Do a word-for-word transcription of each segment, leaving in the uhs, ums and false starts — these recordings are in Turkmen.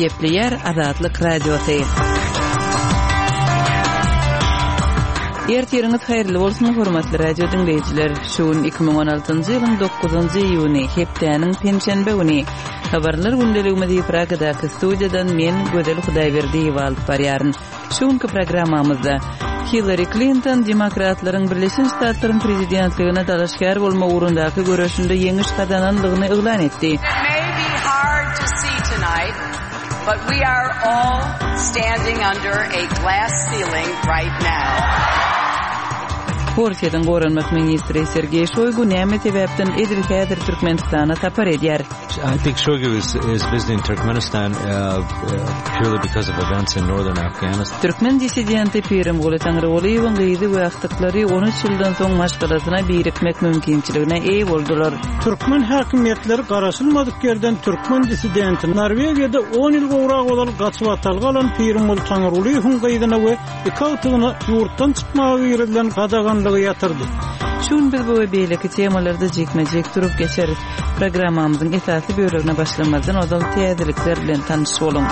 Gepleyer Azatlyk Radiosu. Ertiriniz hayırlı bolsun hormatly radio dinleyijiler. Şuun iki bin on altyncı ýylyň dokuzynjy iýuny hepdeniň penşenbe güni. Habarlar gündeligimizi Pragadaky studiýadan men Gözel Hudaýberdiýew alyp barýaryn. Şuňky programmamyzda Hillary Clinton demokratlaryň Birleşik Ştatlaryň prezidentligine dalaşkar bolma ugrundaky görüşinde ýeňiş kazananlygyny eglan etdi. But we are all standing under a glass ceiling right now. Portiýadan goranmak ministri Sergey Shoigu näme sebäpden edil häzir Türkmenistana tapar edýär? I think Shoigu is, is visiting Turkmenistan uh, uh, purely because of events in northern Afghanistan. Türkmen dissidenti Pirim Gule Tanrıoğlu'nun gyzy we aktyklary on üç ýyldan soň maşgalasyna birikmek mümkinçiligine eý boldular. Türkmen häkimetleri garaşylmadyk yerden Türkmen dissidenti Norwegiýada on ýyl gowrak bolan gaçyp atalgan Pirim Gule Tanrıoğlu'nun gyzyna we ikawtygyna ýurtdan çykmagy ýerden gadagan yatırdı. Şun biz bu beýleki temalarda jekme-jek durup geçeriz. Programmamyzyň esasy bölümine başlamazdan ozal täzelikler bilen tanışyp bolun.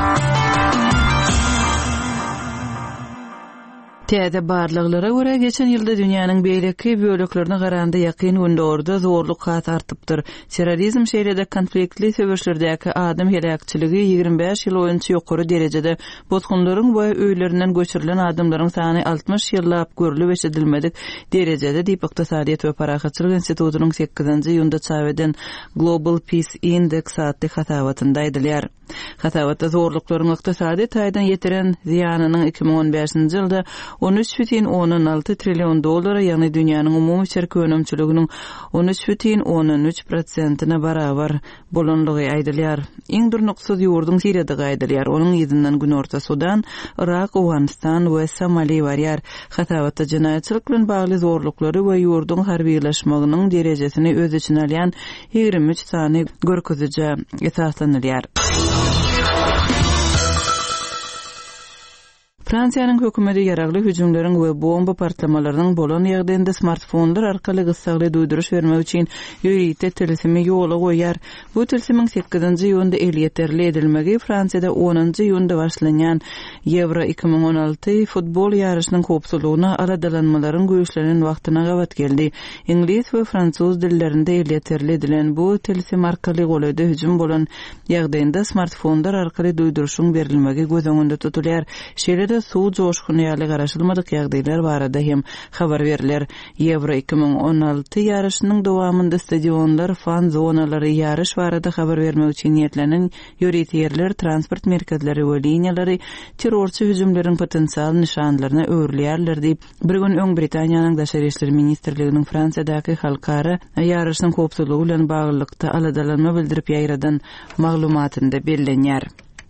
Täze barlyklara görä geçen ýylda dünýäniň beýleki böleklerine garanda ýakyn gündorda zorluk hat artypdyr. Terrorizm şeýlede konfliktli söwüşlerdäki adam helakçyligi ýygrimi beş ýyl oýunçy ýokary derejede botgunlaryň we öýlerinden göçürilen adamlaryň sany altmış ýyllap görülip eşidilmedik derejede diýip Ykdysadyýat we Parahatçylyk institutynyň sekizinji ýylda çap eden Global Peace Index adly hatawatynda aýdylýar. Hatawatda zorluklaryň ykdysady taýdan ýetiren ziýanynyň iki bin on beşinji ýylda on üç бүтүн on alty trillion dollara, ýagny dünýäniň umumy çerki önümçiliginiň on üç бүтүn on üç prosentina barabar bolanlygy aýdylýar. Iň durnuksuz ýurdun Siriýada aýdylýar. Onuň ýyzynyň gün orta Sudan, Irak, Awganistan we Somali barýar. Hatawatda jinaýatçylyk bilen bagly zorluklary we ýurdun harbiýleşmeginiň derejesini öz içine alýan ýygrimi üç sany görkezije esaslanylýar. Fransiýanyň hökümeti ýaragly hüjümleriň we bomba partlamalarynyň bolan ýagdaýynda smartfonlar arkaly gysgaly duýduruş bermek üçin ýörite telesimi ýola goýar. Bu telesimin sekizinji ýylda ehliyetlerli edilmegi Fransiýada onuncu ýylda başlanýan Euro iki bin on alty futbol ýarışynyň kopsulugyna aradalanmalaryň göýüşlenen wagtyna gawat geldi. Ingliz we fransuz dillerinde ehliyetlerli edilen bu telesim arkaly golada hüjüm bolan ýagdaýynda smartfonlar arkaly duýduruşyň berilmegi göz öňünde tutulýar. Şeýle suw joşkuny ýaly garaşylmadyk ýagdaýlar barada hem habar berilýär. Euro iki bin on alty ýarışynyň dowamında stadionlar, fan zonalary ýarış barada habar bermek üçin niýetlenen ýöretýärler, transport merkezleri we liniýalary terrorçy hüjümleriň potensial nişanlaryna öwrülýärler diýip bir gün öň Britaniýanyň Daşary işleri ministrliginiň Fransiýadaky halkara ýarışynyň kopsulugy bilen baglykda aladalanma bildirip ýaýradan maglumatynda bellenýär.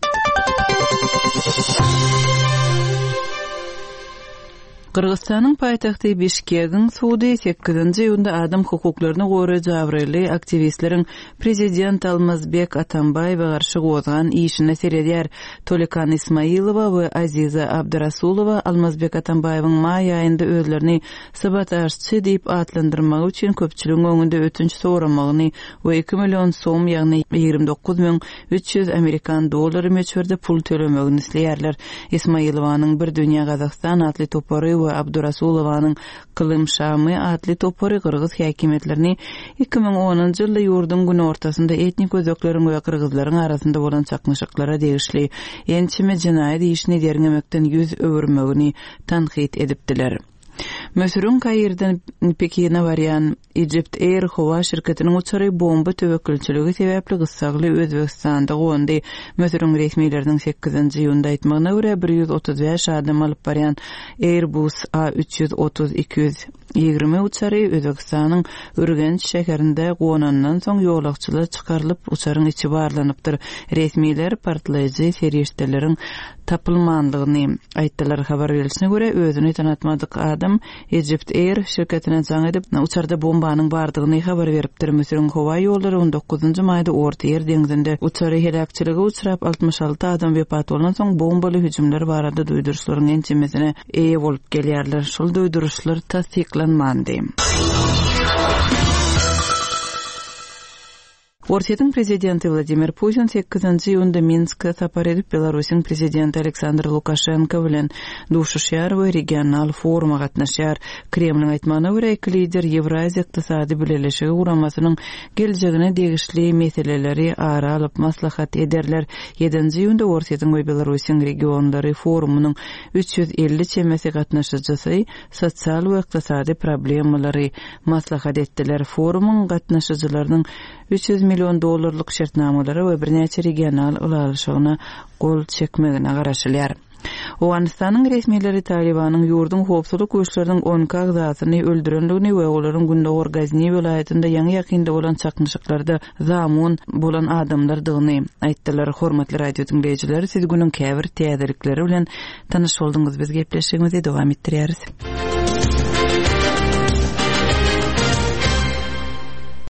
Kırgızstanyň paýtagty Bişkegiň sudy sekizinji ýylda adam hukuklaryny gowy jabryly aktivistleriň prezident Almazbek Atambaýewa garşy gozgan işine seredýär. Tolekan Ismailowa we Aziza Abdurasulowa Almazbek Atambaýewyň maý aýynda özlerini sabotajçy diýip atlandyrmak üçin köpçüligiň öňünde ötünç soramagyny we iki million soň ýagny ýygrimi dokuz ming üç ýüz Amerikan dollary meçherde pul tölemegini isleýärler. Ismailowanyň bir dünýä Gazakistan adly topary we Abdurasulowanyň Kılym Şamy adly topary Kırgız häkimetlerini iki bin onuncu ýylda ýurdun gün ortasynda etnik özeklerin we kırgızlaryň arasynda bolan çakmyşyklara degişli ençime jinaýat işini derňemekden ýüz öwürmegini tanqid edipdiler. Mösürün Kairden Pekin'e varyan Egypt Air hava şirketinin uçary bomba töwekilçiligi sebäpli gysgaly Özbekistanda goňdy. Mösürün resmiýetleriniň sekizinji ýylda aýtmagyna görä bir ýüz otuz beş adam alyp barýan Airbus A üç yüz otuz iki yüz ýygrimi uçary Özbekistanyň Ürgenç şäherinde gonandan soň ýolakçylar çykarylyp uçaryň içi barlanypdyr. Resmiýetler partlaýjy serýeşdeleriň tapylmandygyny aýtdylar. Habar berilişine görä özüni tanatmadyk adam Egypt Air şirketine jaň edip uçarda bombanyň bardygyny habar beripdir. Mösürün hava ýollary on dokuzunjy maýda Orta Ýer deňizinde uçary helakçylygy uçrap altmış alty adam wepat bolan soň bombaly hüjümler barada duýduruşlaryň ençemesine eýe bolup gelýärler. Şol duýduruşlar tasdiklanmady. Orset'in prezidenti Vladimir Putin sekizinji ýylda Minsk'e sapar edip Belarusyň prezidenti Aleksandr Lukashenko bilen duşuşýar we regional foruma gatnaşýar. Kremliň aýtmagyna görä iki lider Ýewraziýa ykdysady birleşigi guramasynyň geljegine degişli meseleleri ara alyp maslahat ederler. ýedinji ýylda Orset'in we Belarusyň regionlary forumunyň üç yüz elli çemesi gatnaşyjysy sosial we ykdysady problemlary maslahat etdiler. Forumuň gatnaşyjylarynyň üç yüz milyon dollarlyk şertnamalary we birnäçe regional ulaşygyna gol çekmegine garaşylýar. Owganistanyň resmiýetleri Talibanyň ýurdun howpsuzlyk güýçleriniň on agzasyny öldürenligini we olaryň Gündoğur Gazni welaýatynda ýaňy ýakynda bolan çakmyşyklarda zamun bolan adamlardygyny aýtdylar. Hormatly radio dinleýijiler, siz günüň käbir täzelikleri bilen tanyş boldunuz. Biz gepleşigimizi dowam etdirýäris.